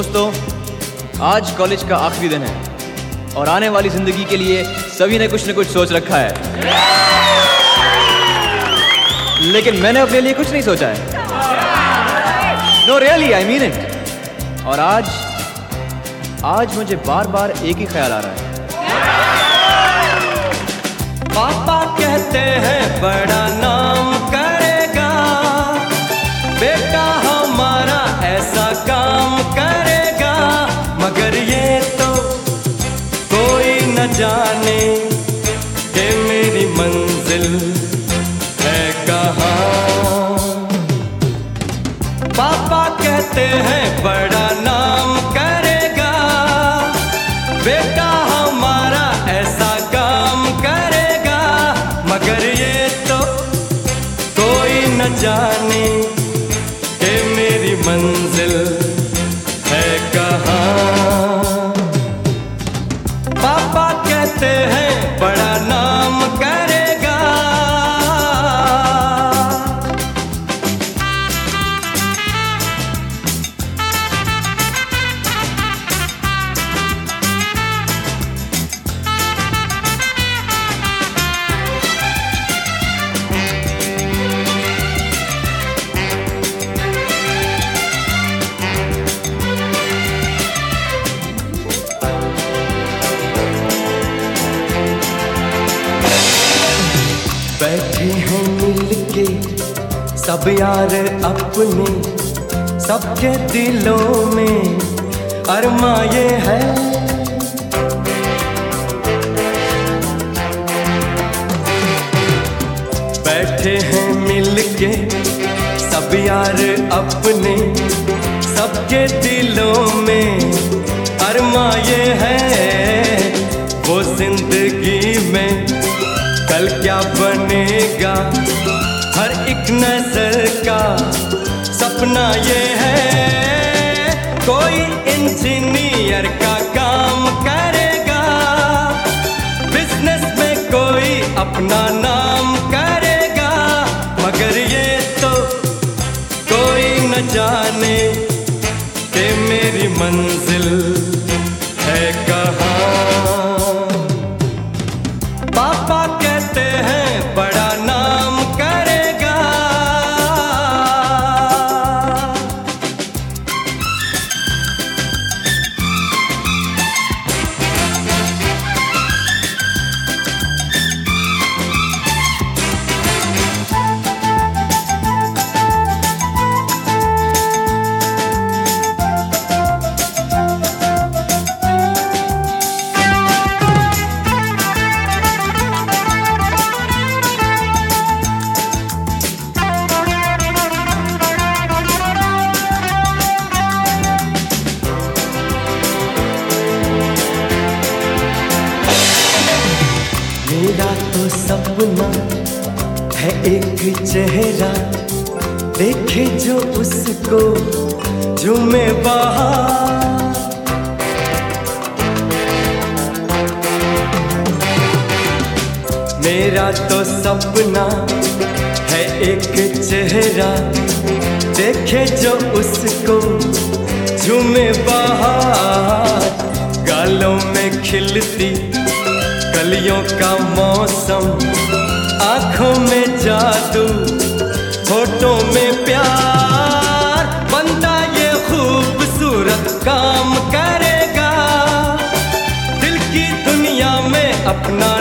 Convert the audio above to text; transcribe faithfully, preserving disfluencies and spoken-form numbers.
दोस्तों, आज कॉलेज का आखिरी दिन है और आने वाली जिंदगी के लिए सभी ने कुछ न कुछ सोच रखा है, लेकिन मैंने अपने लिए कुछ नहीं सोचा है। No really, I mean it. और आज आज मुझे बार बार एक ही ख्याल आ रहा है। पापा कहते हैं बड़ा नाम करेगा, बेटा हमारा ऐसा काम करेगा, मगर ये तो कोई न जाने कि मेरी मंजिल है कहाँ। पापा कहते हैं बड़ा नाम करेगा, बेटा हमारा ऐसा काम करेगा, मगर ये तो कोई न जाने कि मेरी मंजिल है कहाँ। पापा कहते हैं बड़ा नाम करेगा। बैठे हैं मिलके सब यार अपने, सबके दिलों में अरमा ये है। बैठे हैं मिलके सब यार अपने, सबके दिलों में अरमा ये है। वो जिंदगी में कल क्या बनेगा, हर एक नजर का सपना ये है। कोई इंजीनियर का काम करेगा, बिजनेस में कोई अपना नाम करेगा, मगर ये तो कोई न जाने कि मेरी मंजिल है कहाँ। पापा कहते हैं बड़ा नाम करेगा। मेरा तो सपना है एक चेहरा, देखे जो उसको झूमे बाहर। मेरा तो सपना है एक चेहरा, देखे जो उसको झूमे बाहर। गालों में खिलती कलियों का मौसम, आँखों में जादू, होठों में प्यार। बंदा ये खूबसूरत काम करेगा, दिल की दुनिया में अपना